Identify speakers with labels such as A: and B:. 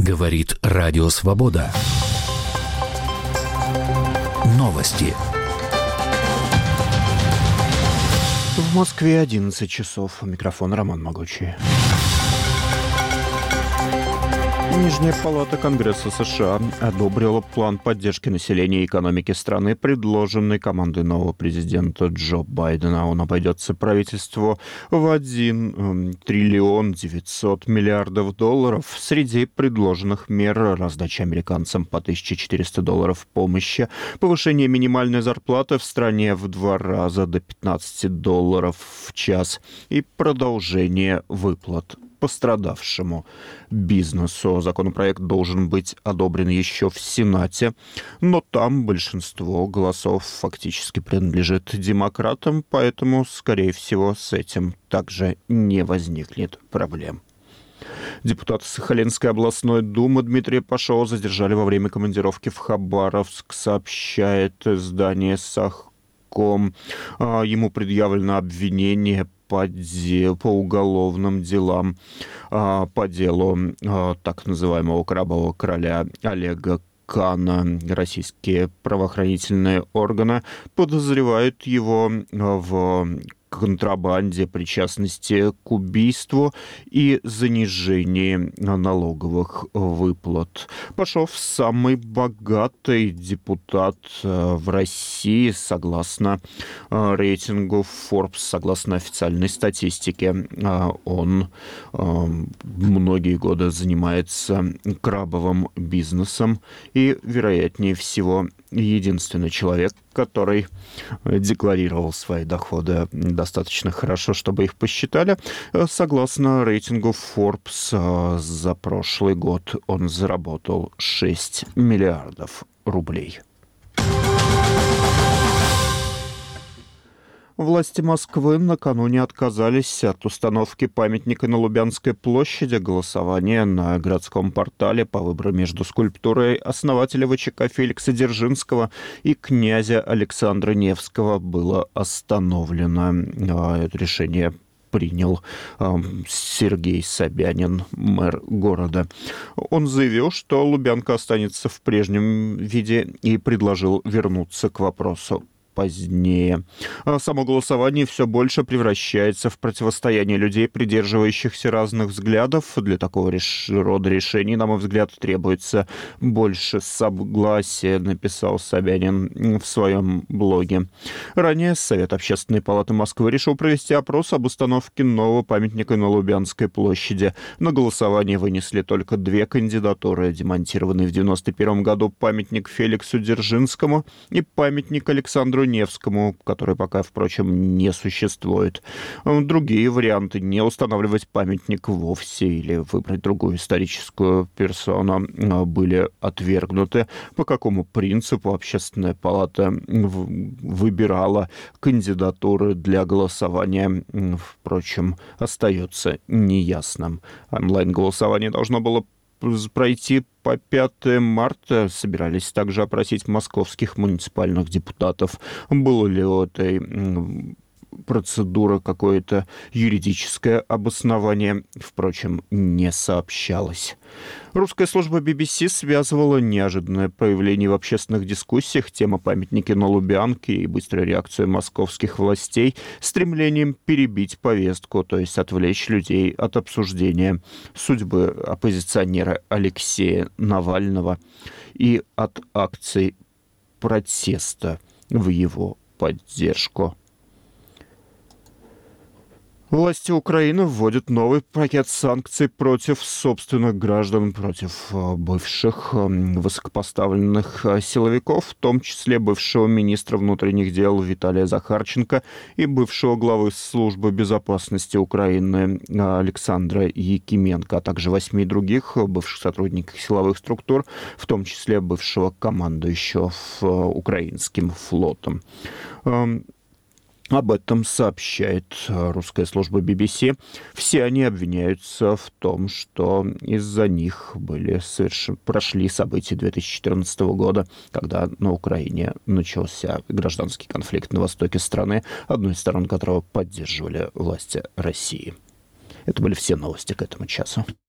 A: Говорит Радио Свобода. Новости.
B: В Москве 11 часов. Микрофон Роман Могучий. Нижняя палата Конгресса США одобрила план поддержки населения и экономики страны, предложенный командой нового президента Джо Байдена. Он обойдется правительству в 1 триллион 900 миллиардов долларов. Среди предложенных мер раздача американцам по $1400 помощи, повышение минимальной зарплаты в стране в 2 раза до $15 в час и продолжение выплат пострадавшему бизнесу. Законопроект должен быть одобрен еще в Сенате, но там большинство голосов фактически принадлежит демократам, поэтому, скорее всего, с этим также не возникнет проблем. Депутата Сахалинской областной думы Дмитрия Пашова задержали во время командировки в Хабаровск, сообщает издание «Сахком». Ему предъявлено обвинение по уголовным делам по делу так называемого крабового короля Олега Кана. Российские правоохранительные органы подозревают его в контрабанде, причастности к убийству и занижении налоговых выплат. Пашов самый богатый депутат в России, согласно рейтингу Forbes, согласно официальной статистике. Он многие годы занимается крабовым бизнесом и, вероятнее всего, единственный человек, который декларировал свои доходы достаточно хорошо, чтобы их посчитали. Согласно рейтингу Forbes, за прошлый год он заработал 6 миллиардов рублей. Власти Москвы накануне отказались от установки памятника на Лубянской площади. Голосование на городском портале по выбору между скульптурой основателя ВЧК Феликса Дзержинского и князя Александра Невского было остановлено. Это решение принял Сергей Собянин, мэр города. Он заявил, что Лубянка останется в прежнем виде и предложил вернуться к вопросу позднее. Само голосование все больше превращается в противостояние людей, придерживающихся разных взглядов. Для такого рода решений, на мой взгляд, требуется больше согласия, написал Собянин в своем блоге. Ранее Совет Общественной палаты Москвы решил провести опрос об установке нового памятника на Лубянской площади. На голосование вынесли только 2 кандидатуры: демонтированный в 1991 году памятник Феликсу Дзержинскому и памятник Александру Невскому, который пока, впрочем, не существует. Другие варианты — не устанавливать памятник вовсе или выбрать другую историческую персону — были отвергнуты. По какому принципу Общественная палата выбирала кандидатуры для голосования, впрочем, остается неясным. Онлайн-голосование должно было пройти по 5 марта. Собирались также опросить московских муниципальных депутатов. Было ли у этой процедуры какое-то юридическое обоснование, впрочем, не сообщалось. Русская служба BBC связывала неожиданное появление в общественных дискуссиях тема памятники на Лубянке и быструю реакцию московских властей стремлением перебить повестку, то есть отвлечь людей от обсуждения судьбы оппозиционера Алексея Навального и от акций протеста в его поддержку. Власти Украины вводят новый пакет санкций против собственных граждан, против бывших высокопоставленных силовиков, в том числе бывшего министра внутренних дел Виталия Захарченко и бывшего главы службы безопасности Украины Александра Якименко, а также 8 других бывших сотрудников силовых структур, в том числе бывшего командующего украинским флотом. Об этом сообщает русская служба BBC. Все они обвиняются в том, что из-за них прошли события 2014 года, когда на Украине начался гражданский конфликт на востоке страны, одной из сторон которого поддерживали власти России. Это были все новости к этому часу.